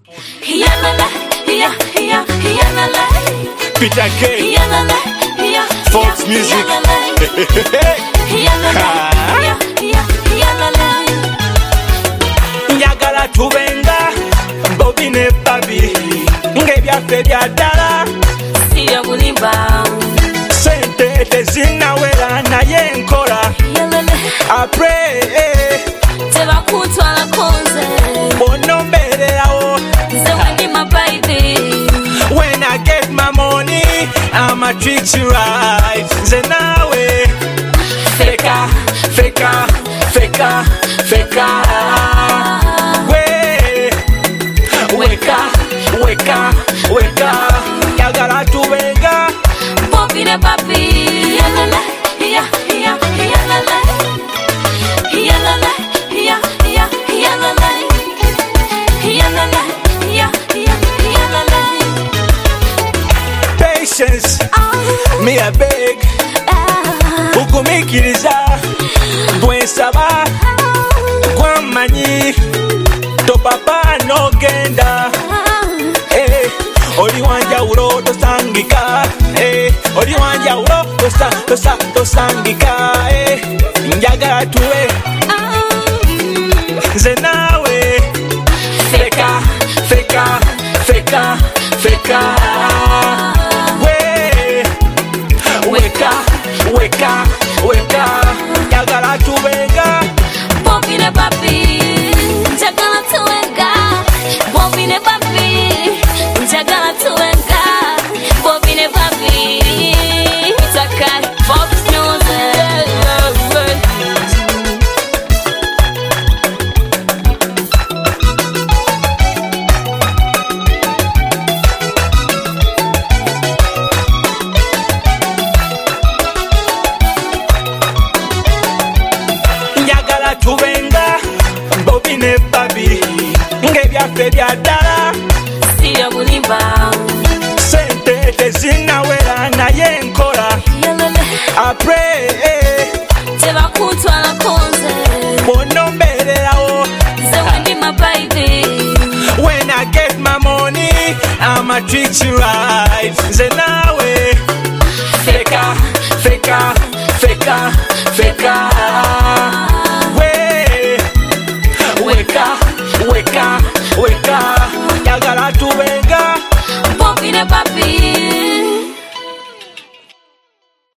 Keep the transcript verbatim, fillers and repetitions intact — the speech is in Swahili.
Peter K. Fox Music. Njagala tubenga Bobby ne Babi ngebyaffe bya ddala siya bulimba sente tezinnawera naye nkola I pray tebakutwala konze bonombererawo nze wendi mabaidi when I get my money I'ma treat you right nze nawe feka feka feka feka we weka weka weka yagala tubenga Bobby ne Babi yalala ya ya yalala yalala ya ya yalala yalala ya ya yalala patience me a beg ukumikiriza bwensaba kwamanyi to papa no genda eh oli wanjawulo tosangika eh oli wanjawulo tosa tosa tosangika eh njagala tuwe nze nawe feka feka feka feka we weka weka weka njagala tubenga Bobby ne Babi njagala tuwenga Bobby ne Babi njagala tuwenga Bobby ne Babi Takai Fox Music njagala tubenga Bobby ne Babi ngebyaffe bya ddala siya bulimba sente tezinnawera naye nkola yalala I pray tebakutwala konze bonombererawo nze wendi mabaidi when I get my money I'ma treat you right nze nawe feka feka feka feka